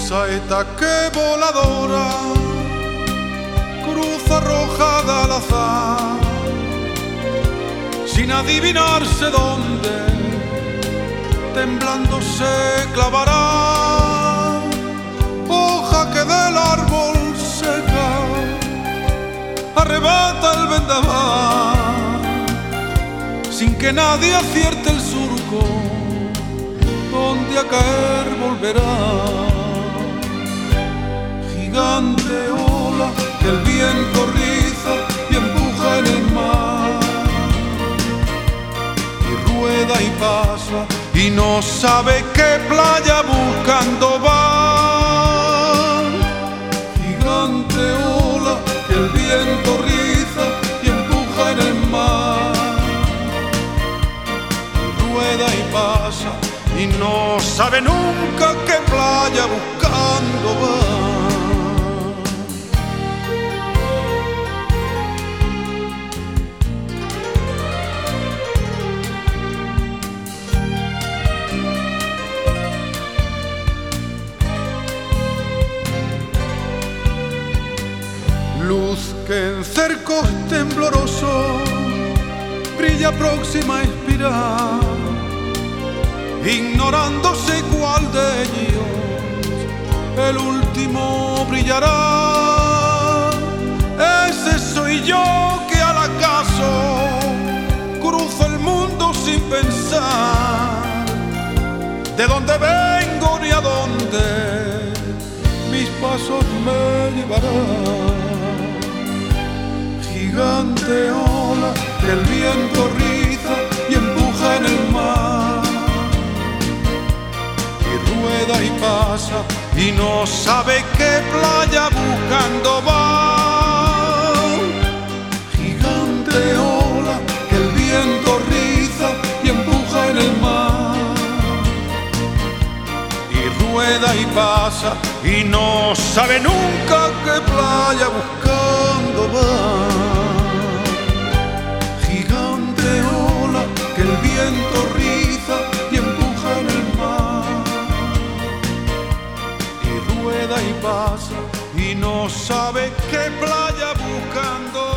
saeta que voladora cruza arrojada al azar, sin adivinarse dónde, temblando se clavará. Hoja que del árbol seca arrebata el vendaval, sin que nadie acierte el surco donde a caer volverá. Gigante ola que el viento riza y empuja en el mar, y rueda y pasa y no sabe qué playa buscando va. Gigante ola que el viento riza y empuja en el mar, y rueda y pasa y no sabe nunca qué playa buscando va. Luz que en cercos temblorosos brilla próxima a expirar, ignorándose cuál de ellos el último brillará. Ese soy yo que al acaso cruzo el mundo sin pensar de dónde vengo ni a dónde mis pasos me llevarán. Gigante ola que el viento riza y empuja en el mar, y rueda y pasa y no sabe qué playa buscando va. Gigante ola que el viento riza y empuja en el mar, y rueda y pasa y no sabe nunca qué playa buscando va. Gigante ola que el viento riza y empuja en el mar, y rueda y pasa y no sabe qué playa buscando.